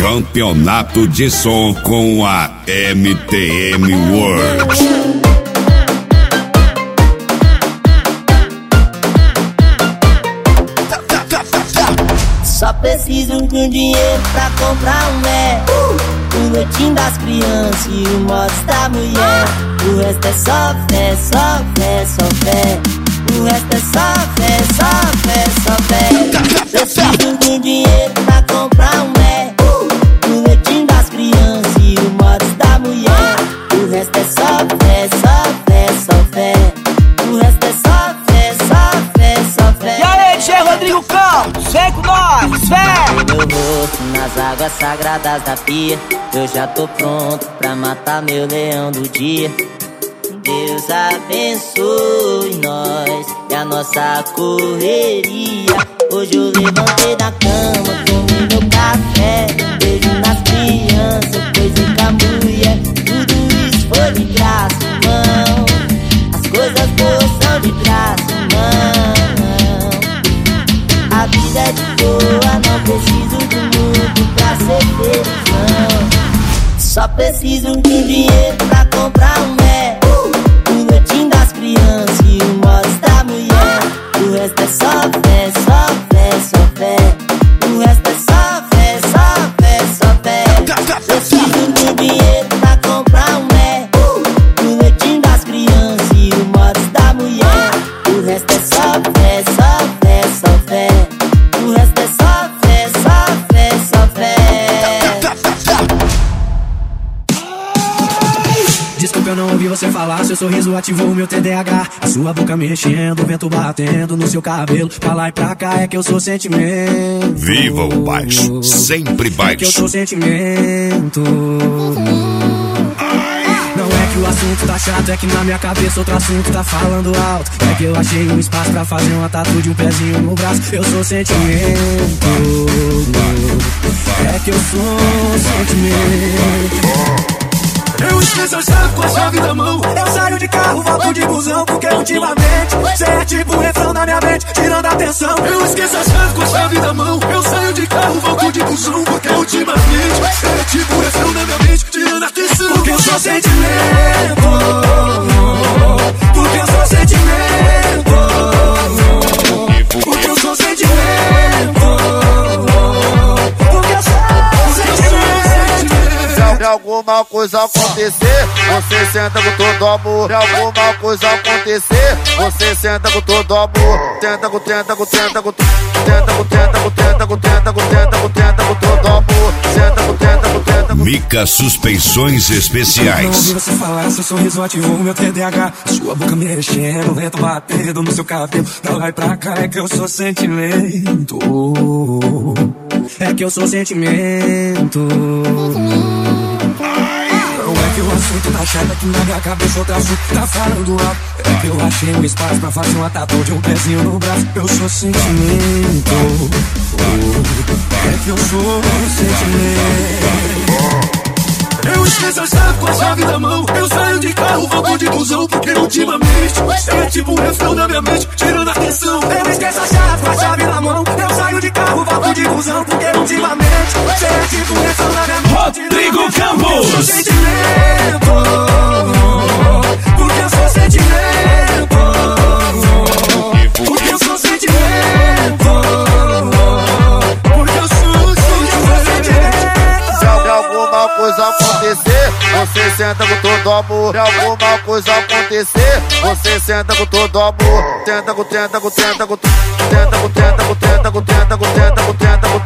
Campeonato de som com a MTM World. Só preciso de um dinheiro pra comprar um o leitinho das crianças e o modo da mulher. O resto é só fé, só fé, só fé. O resto é só fé, só fé, só fé. Preciso de um dinheiro pra comprar um o leitinho das crianças e o modo da mulher. O resto é só fé, só fé, só fé. O resto é só fé, só fé, só fé. E aí, Tchê Rodrigo Campos, vem com nós, vem! Meu rosto nas águas sagradas da pia. Eu já tô pronto pra matar meu leão do dia. Deus abençoe nós e a nossa correria. Hoje eu levantei da cama, comi meu café, beijo nas crianças, coisa com a mulher. Tudo isso foi de graça, irmão. As coisas boas são de graça, irmão. A vida é de boa, não preciso do mundo pra ser feliz, não. Só preciso de um dinheiro pra comprar um o leitinho das crianças e o modo da mulher. O resto é só fé, só fé, só fé. O resto é só fé, só fé, só fé. Preciso de um dinheiro pra comprar um o leitinho das crianças e o modo da mulher. O resto é só fé, só fé, só fé. O resto é só fé, só fé, só fé. Desculpa, eu não ouvi você falar. Seu sorriso ativou o meu TDAH. A sua boca mexendo, o vento batendo no seu cabelo. Pra lá e pra cá é que eu sou sentimento. Viva o baixo, sempre baixo. É que eu sou sentimento. Não é que o assunto tá chato, é que na minha cabeça outro assunto tá falando alto. É que eu achei um espaço pra fazer uma tatu de um pezinho no braço. Eu sou sentimento. É que eu sou sentimento. Eu esqueço a chave com a chave da mão. Eu saio de carro, volto de busão, porque ultimamente cê é tipo um refrão na minha mente, tirando a atenção. Eu esqueço a chave com a chave da mão. Eu saio de carro, volto de busão, porque ultimamente cê é tipo um refrão na minha mente, tirando a atenção. Porque eu sou sentimento. Porque eu sou sentimento. Porque eu sou sentimento. Porque eu sou sentimento. Se alguma coisa acontecer, você senta com todo amor. Se alguma coisa acontecer, você senta com todo amor. Tenta com todo amor. Senta com Mica Suspensões Especiais. Não ouvi você falar, seu sorriso ativou meu TDAH. Sua boca mexendo, o vento batendo no seu cabelo. Pra lá e pra cá é que eu sou sentimento. É que eu sou sentimento. Não é que o assunto tá chato, é que na minha cabeça outro assunto tá falando alto. É que eu achei um espaço pra fazer uma tatu de um pezinho no braço. Eu sou sentimento. É que eu sou sentimento. Eu esqueço a chave com a chave da mão. Eu saio de carro, volto de busão, porque ultimamente é tipo um refrão na minha mente, tirando a atenção. Eu esqueço a chave com a chave na mão. Eu saio de carro, volto de busão, porque ultimamente é tipo um refrão na minha mente. Rodrigo Campos. Eu sou sentimento. Porque eu sou sentimento. Porque eu sou sentimento. Porque eu sou sentimento. Se alguma coisa acontecer, você senta com todo amor. Se alguma coisa acontecer, você senta com todo amor. Tenta com